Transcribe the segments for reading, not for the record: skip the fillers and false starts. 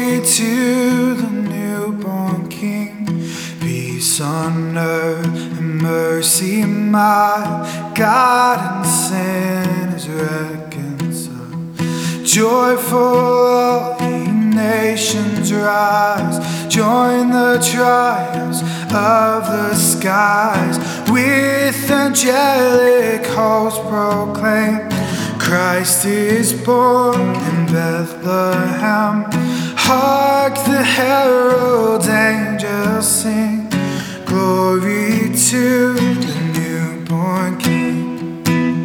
Glory to the newborn King, peace on earth and mercy mild. God and sin is reconciled. Joyful all ye nations rise, join the triumphs of the skies. With angelic hosts proclaim, Christ is born in Bethlehem. Hark the herald angels sing, glory to the newborn King.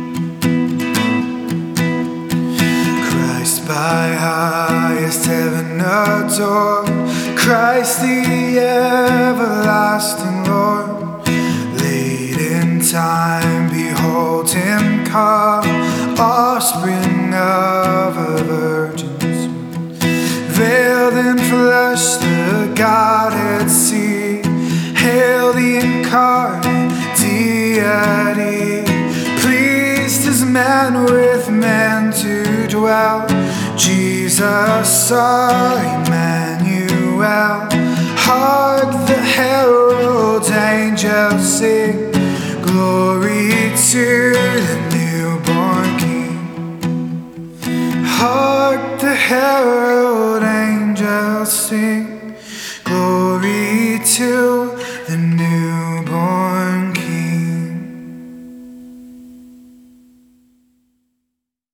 Christ by highest heaven adored, Christ the everlasting Lord. Late in time behold him come, offspring of a virgin's womb. Veiled in flesh the Godhead see, hail the incarnate deity. Pleased as man with man to dwell, Jesus our Emmanuel. Hark the herald angels sing, glory to the newborn King. Hark the herald angels sing, glory to